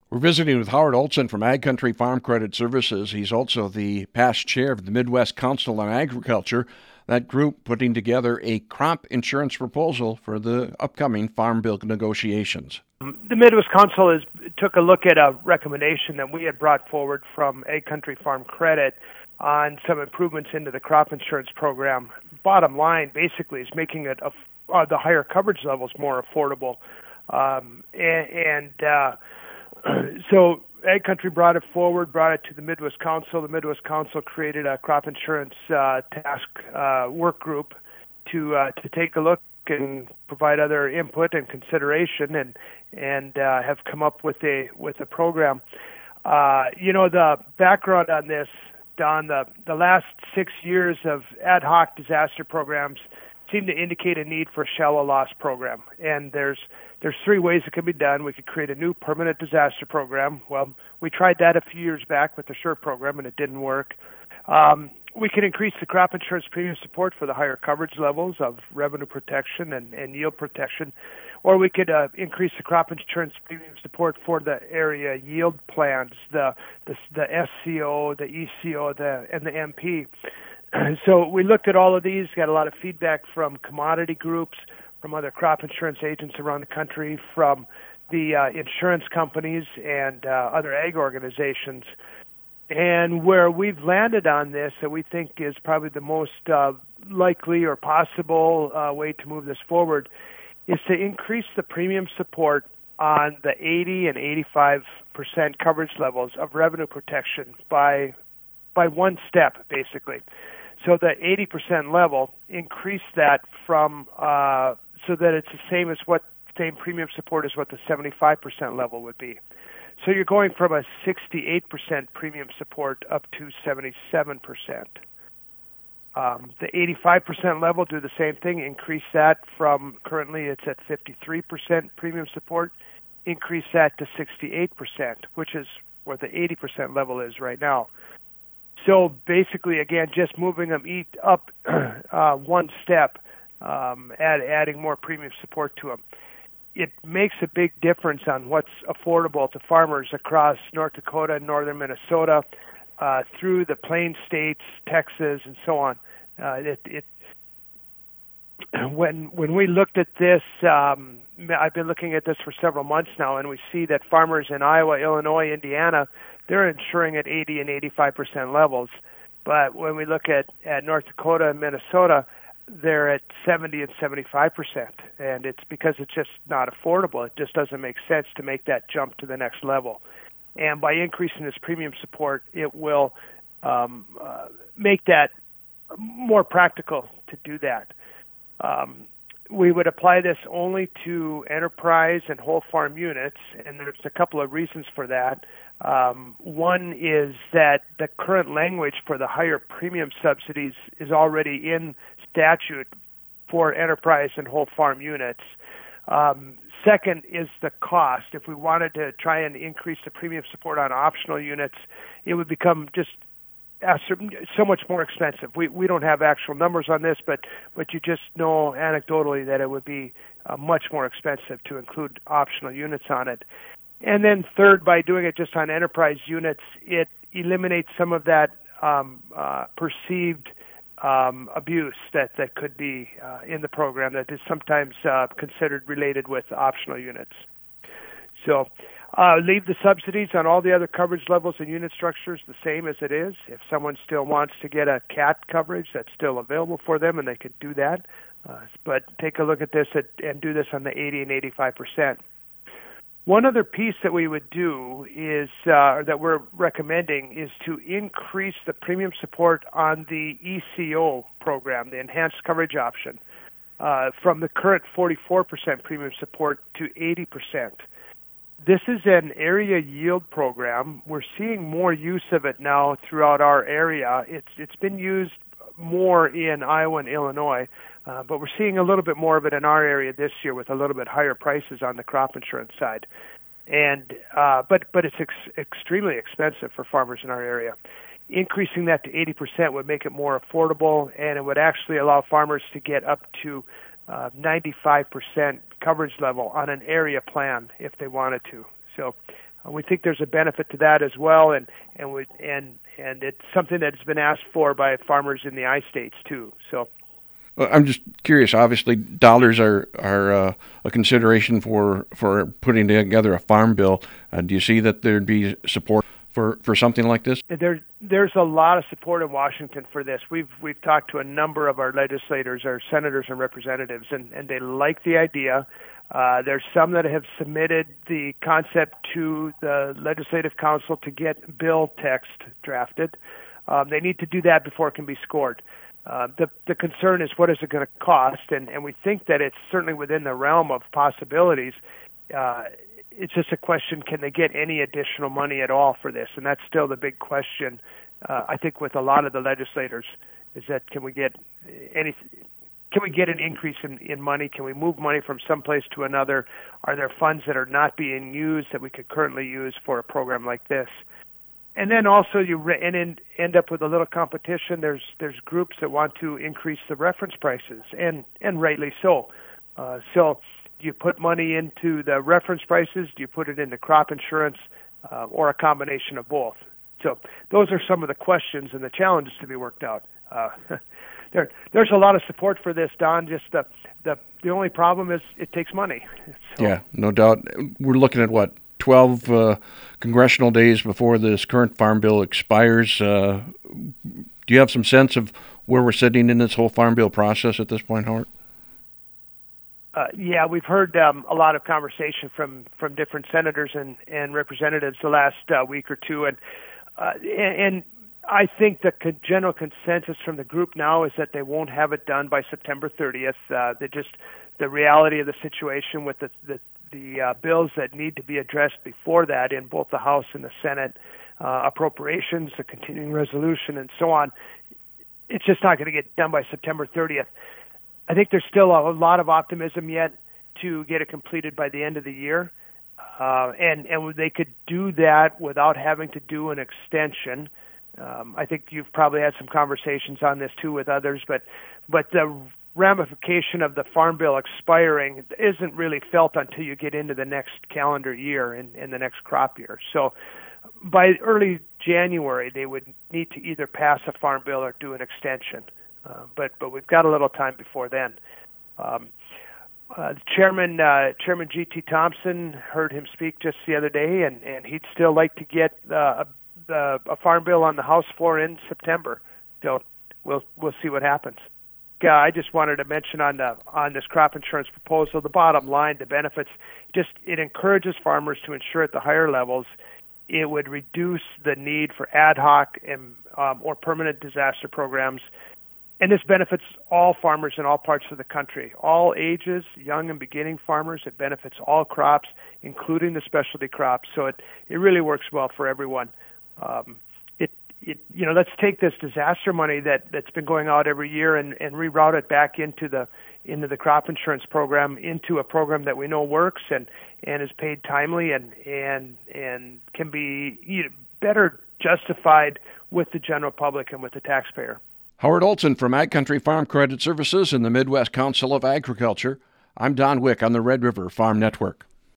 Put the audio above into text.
We're visiting with Howard Olson from Ag Country Farm Credit Services. He's also the past chair of the Midwest Council on Agriculture, that group putting together a crop insurance proposal for the upcoming Farm Bill negotiations. The Midwest Council took a look at a recommendation that we had brought forward from Ag Country Farm Credit on some improvements into the crop insurance program. Bottom line, basically, is making it the higher coverage levels more affordable. So Ag Country brought it forward, brought it to the Midwest Council. The Midwest Council created a crop insurance task work group to take a look and provide other input and consideration, and have come up with a program. The background on this, Don, the last 6 years of ad hoc disaster programs seem to indicate a need for a shallow loss program. And there's three ways it can be done. We could create a new permanent disaster program. Well, we tried that a few years back with the SURE program, and it didn't work. We can increase the crop insurance premium support for the higher coverage levels of revenue protection and yield protection, or we could increase the crop insurance premium support for the area yield plans, the SCO, the ECO, and the MP. So we looked at all of these, got a lot of feedback from commodity groups, from other crop insurance agents around the country, from the insurance companies and other ag organizations. And where we've landed on this that we think is probably the most likely or possible way to move this forward is to increase the premium support on the 80 and 85% coverage levels of revenue protection by one step, basically. So the 80% level, increase that from so that it's the same premium support as what the 75% level would be. So you're going from a 68% premium support up to 77%. The 85% level, do the same thing, increase that from currently it's at 53% premium support, increase that to 68%, which is where the 80% level is right now. So basically, again, just moving them up one step, adding more premium support to them. It makes a big difference on what's affordable to farmers across North Dakota and northern Minnesota, through the Plain States, Texas, and so on. When we looked at this, I've been looking at this for several months now, and we see that farmers in Iowa, Illinois, Indiana, they're insuring at 80 and 85% levels. But when we look at North Dakota and Minnesota, they're at 70 and 75%. And it's because it's just not affordable. It just doesn't make sense to make that jump to the next level. And by increasing this premium support, it will make that more practical to do that. We would apply this only to enterprise and whole farm units, and there's a couple of reasons for that. One is that the current language for the higher premium subsidies is already in statute for enterprise and whole farm units. Second is the cost. If we wanted to try and increase the premium support on optional units, it would become just so much more expensive. We don't have actual numbers on this, but you just know anecdotally that it would be much more expensive to include optional units on it. And then third, by doing it just on enterprise units, it eliminates some of that perceived abuse that could be in the program that is sometimes considered related with optional units. So leave the subsidies on all the other coverage levels and unit structures the same as it is. If someone still wants to get a CAT coverage, that's still available for them, and they could do that. But take a look at this and do this on the 80 and 85%. One other piece that we would do is, or that we're recommending, is to increase the premium support on the ECO program, the Enhanced Coverage Option, from the current 44% premium support to 80%. This is an area yield program. We're seeing more use of it now throughout our area. It's been used more in Iowa and Illinois, but we're seeing a little bit more of it in our area this year with a little bit higher prices on the crop insurance side. And but it's extremely expensive for farmers in our area. Increasing that to 80% would make it more affordable, and it would actually allow farmers to get up to 95% coverage level on an area plan if they wanted to. So We think there's a benefit to that as well, and it's something that's been asked for by farmers in the I-states too. So. Well, I'm just curious. Obviously, dollars are a consideration for putting together a farm bill. Do you see that there'd be support for something like this? There's a lot of support in Washington for this. We've talked to a number of our legislators, our senators and representatives, and they like the idea. There's some that have submitted the concept to the Legislative Council to get bill text drafted. They need to do that before it can be scored. The concern is, what is it going to cost? And we think that it's certainly within the realm of possibilities. It's just a question, can they get any additional money at all for this? And that's still the big question, I think, with a lot of the legislators, is that can we get an increase in money? Can we move money from some place to another? Are there funds that are not being used that we could currently use for a program like this? And then also you end up with a little competition. There's groups that want to increase the reference prices, and rightly so. So do you put money into the reference prices? Do you put it into crop insurance, or a combination of both? So those are some of the questions and the challenges to be worked out. There's a lot of support for this, Don. Just the only problem is it takes money. So. Yeah, no doubt. We're looking at 12 congressional days before this current farm bill expires. Do you have some sense of where we're sitting in this whole farm bill process at this point, Howard? Yeah, we've heard a lot of conversation from different senators and representatives the last week or two, and I think the general consensus from the group now is that they won't have it done by September 30th. The reality of the situation with the bills that need to be addressed before that in both the House and the Senate, appropriations, the continuing resolution, and so on, it's just not going to get done by September 30th. I think there's still a lot of optimism yet to get it completed by the end of the year, and they could do that without having to do an extension. I think you've probably had some conversations on this too with others, but the ramification of the Farm Bill expiring isn't really felt until you get into the next calendar year and the next crop year. So by early January, they would need to either pass a Farm Bill or do an extension. But we've got a little time before then. Chairman G.T. Thompson, heard him speak just the other day, and he'd still like to get a Farm Bill on the House floor in September. So we'll see what happens. I just wanted to mention on this crop insurance proposal, the bottom line, the benefits, it encourages farmers to insure at the higher levels. It would reduce the need for ad hoc and or permanent disaster programs. And this benefits all farmers in all parts of the country, all ages, young and beginning farmers. It benefits all crops, including the specialty crops. So it really works well for everyone. Let's take this disaster money that's been going out every year and reroute it back into the crop insurance program, into a program that we know works and is paid timely and can be better justified with the general public and with the taxpayer. Howard Olson from Ag Country Farm Credit Services and the Midwest Council of Agriculture. I'm Don Wick on the Red River Farm Network.